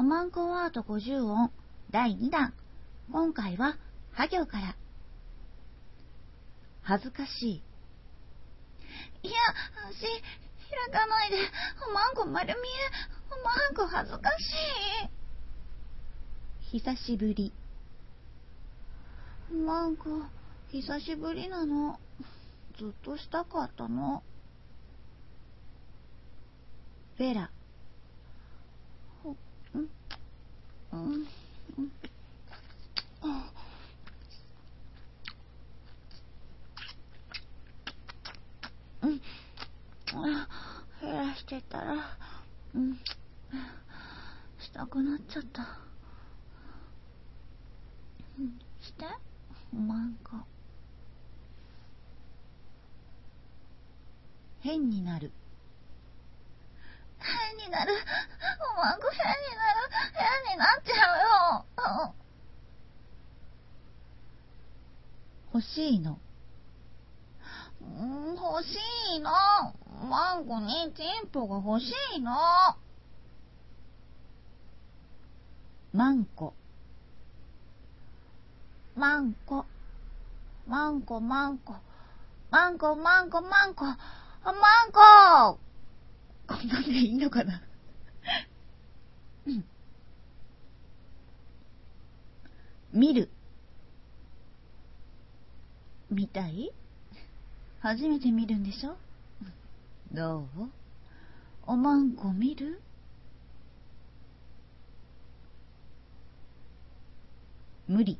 マンコワート50音第2弾。今回はは行から。恥ずかしい。 いや、足開かないで。おまんこ丸見え。おまんこ恥ずかしい。久しぶり。 おまんこ久しぶりなの。ずっとしたかったの。 ベラ。 減らしてたら、したくなっちゃった。して、おまんこ。 変になる。 変になる。おまんこ変になる。変になっちゃうよ。 欲しいの。 欲しいの。まんこにチンポが欲しいの。 まんこ。 まんこ。まんこまんこ。まんこまんこまんこ。まんこ。 こんなんでいいのかな見る。見たい？初めて見るんでしょ？どう？おまんこ見る？無理。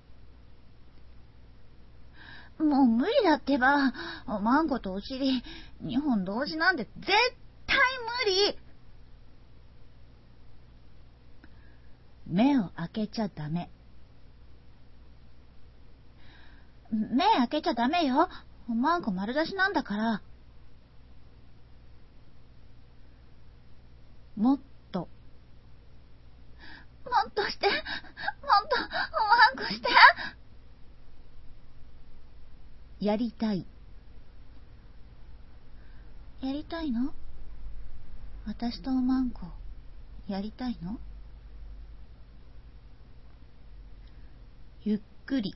もう無理だってば。おまんことお尻2本同時なんて絶対無理。 目を開けちゃダメ。 目開けちゃダメよ。おまんこ丸出しなんだから。 もっと。 もっとして。もっとおまんこして。 やりたい。 やりたいの？私とおまんこやりたいの？ ゆっくり。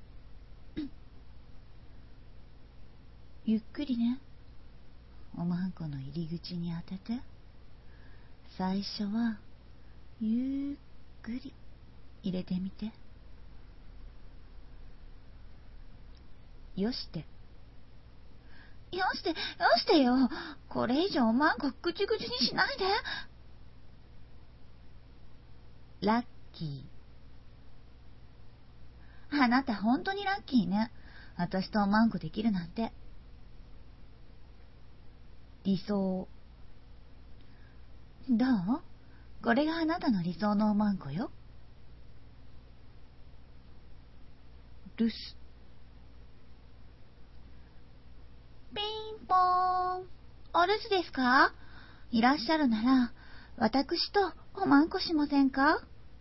ゆっくりね。おまんこの入り口に当てて。最初はゆっくり入れてみて。よして。 よしてよ。これ以上おまんこぐちぐちにしないで。 ラッキー。あなた本当にラッキーね。私とおまんこできるなんて。 理想。 どう？これがあなたの理想のおまんこよ。 留守。 ピンポーン。お留守ですか？いらっしゃるなら、私とおまんこしませんか？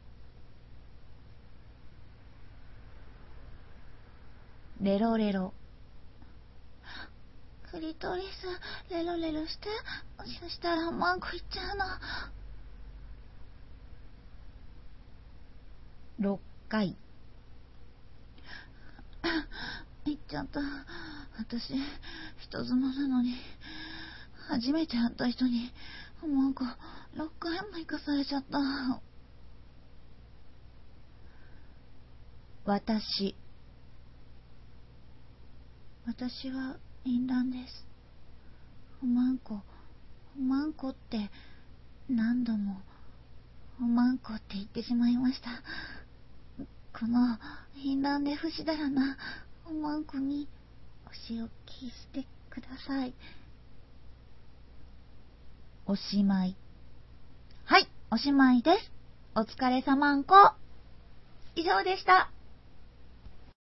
レロレロ。 クリトリス、レロレロして。そしたらおまんこいっちゃうの。6回。 いっちゃった。私、人妻なのに、初めて会った人に、おまんこ6回も行かされちゃった。 私は淫乱です。おまんこって何度もおまんこって言ってしまいました。この淫乱で不死だらなおまんこにお仕置きしてください。 おしまい。 はい、おしまいです。お疲れさまんこ。以上でした。